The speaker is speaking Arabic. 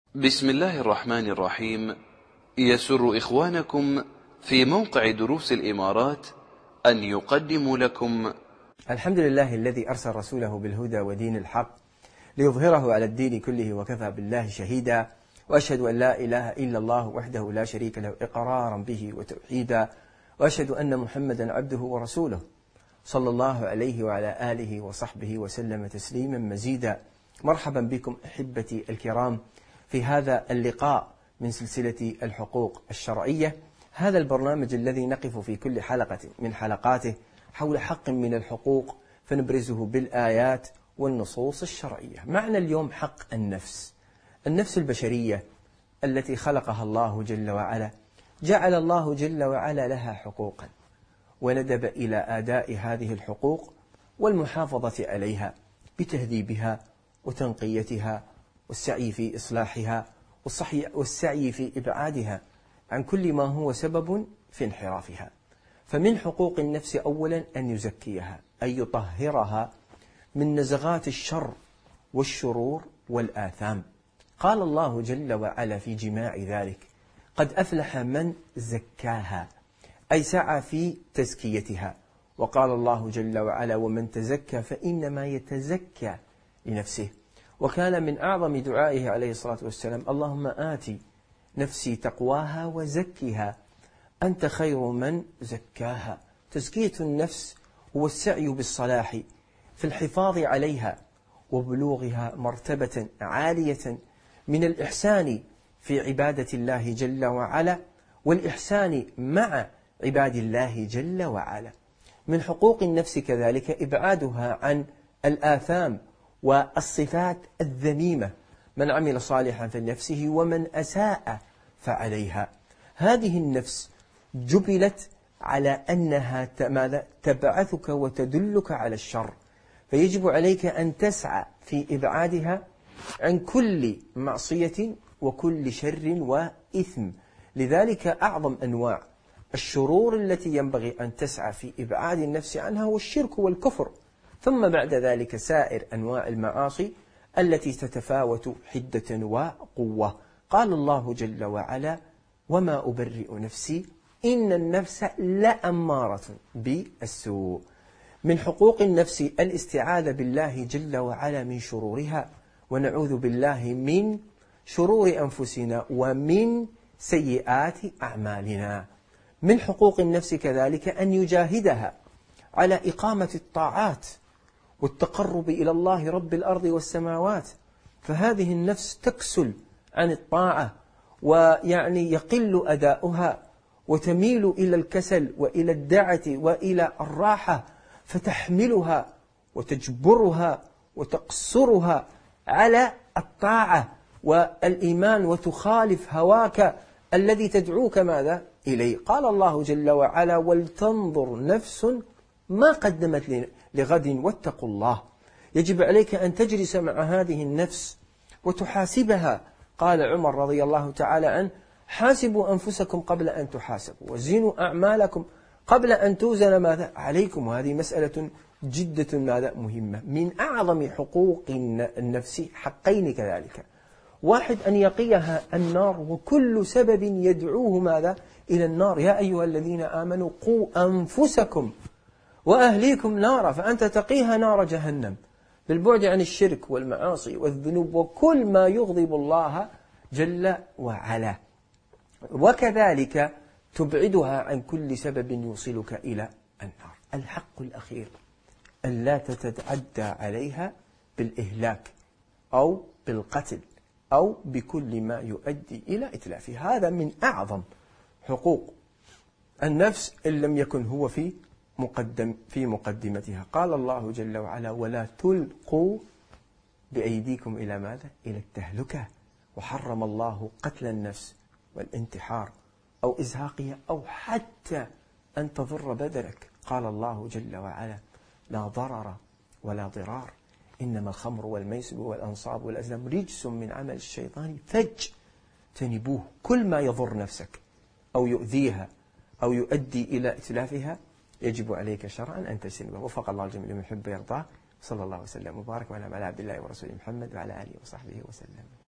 بسم الله الرحمن الرحيم. يسر إخوانكم في موقع دروس الإمارات أن يقدموا لكم الحمد لله الذي أرسل رسوله بالهدى ودين الحق ليظهره على الدين كله وكفى بالله شهيدا، وأشهد أن لا إله إلا الله وحده لا شريك له إقرارا به وتوحيدا، وأشهد أن محمدا عبده ورسوله صلى الله عليه وعلى آله وصحبه وسلم تسليما مزيدا. مرحبا بكم أحبتي الكرام في هذا اللقاء من سلسلة الحقوق الشرعية، هذا البرنامج الذي نقف في كل حلقة من حلقاته حول حق من الحقوق فنبرزه بالآيات والنصوص الشرعية. معنا اليوم حق النفس البشرية التي خلقها الله جل وعلا، جعل الله جل وعلا لها حقوقا وندب إلى أداء هذه الحقوق والمحافظة عليها بتهذيبها وتنقيتها والسعي في إصلاحها والسعي في إبعادها عن كل ما هو سبب في انحرافها. فمن حقوق النفس أولا أن يزكيها، أن يطهرها من نزغات الشر والشرور والآثام. قال الله جل وعلا في جماع ذلك: قد أفلح من زكاها، أي سعى في تزكيتها. وقال الله جل وعلا: ومن تزكى فإنما يتزكى لنفسه. وكان من أعظم دعائه عليه الصلاة والسلام: اللهم آت نفسي تقواها وزكها أنت خير من زكاها. تزكية النفس هو السعي بالصلاح في الحفاظ عليها وبلوغها مرتبة عالية من الإحسان في عبادة الله جل وعلا والإحسان مع عباد الله جل وعلا. من حقوق النفس كذلك إبعادها عن الآثام والصفات الذميمة، من عمل صالحا فلنفسه ومن أساء فعليها. هذه النفس جبلت على أنها تبعثك وتدلك على الشر، فيجب عليك أن تسعى في إبعادها عن كل معصية وكل شر وإثم. لذلك أعظم أنواع الشرور التي ينبغي أن تسعى في إبعاد النفس عنها هو الشرك والكفر، ثم بعد ذلك سائر أنواع المعاصي التي تتفاوت حدة وقوة. قال الله جل وعلا: وما أبرئ نفسي إن النفس لأمارة بالسوء. من حقوق النفس الاستعاذة بالله جل وعلا من شرورها، ونعوذ بالله من شرور أنفسنا ومن سيئات أعمالنا. من حقوق النفس كذلك أن يجاهدها على إقامة الطاعات والتقرب إلى الله رب الأرض والسماوات، فهذه النفس تكسل عن الطاعة ويعني يقل أداؤها وتميل إلى الكسل وإلى الدعة وإلى الراحة، فتحملها وتجبرها وتقصرها على الطاعة والإيمان وتخالف هواك الذي تدعوك ماذا إليه. قال الله جل وعلا: ولتنظر نفس ما قدمت لغد واتقوا الله. يجب عليك أن تجلس مع هذه النفس وتحاسبها. قال عمر رضي الله تعالى عنه: حاسبوا أنفسكم قبل أن تحاسبوا وزنوا أعمالكم قبل أن توزن ماذا عليكم. وهذه مسألة جدة ماذا مهمة. من أعظم حقوق النفس حقين كذلك: واحد أن يقيها النار وكل سبب يدعوه ماذا إلى النار. يا أيها الذين آمنوا قوا أنفسكم وأهليكم نارا، فأنت تقيها نار جهنم بالبعد عن الشرك والمعاصي والذنوب وكل ما يغضب الله جل وعلا. وكذلك تبعدها عن كل سبب يوصلك إلى النار. الحق الأخير أن لا تتعدى عليها بالإهلاك أو بالقتل أو بكل ما يؤدي إلى إتلافها. هذا من أعظم حقوق النفس إن لم يكن هو في مقدمتها. قال الله جل وعلا: ولا تلقوا بأيديكم إلى ماذا؟ إلى التهلكة. وحرم الله قتل النفس والانتحار أو إزهاقها أو حتى أن تضر بدنك. قال الله جل وعلا: لا ضرر ولا ضرار، إنما الخمر والميسر والأنصاب والأزلام رجس من عمل الشيطان فاجتنبوه. كل ما يضر نفسك أو يؤذيها أو يؤدي إلى إتلافها يجب عليك شرعا أن تجتنبه. وفق الله الجميع لمن يحب ويرضاه. صلى الله وسلم وبارك على عبد الله ورسوله محمد وعلى آله وصحبه وسلم.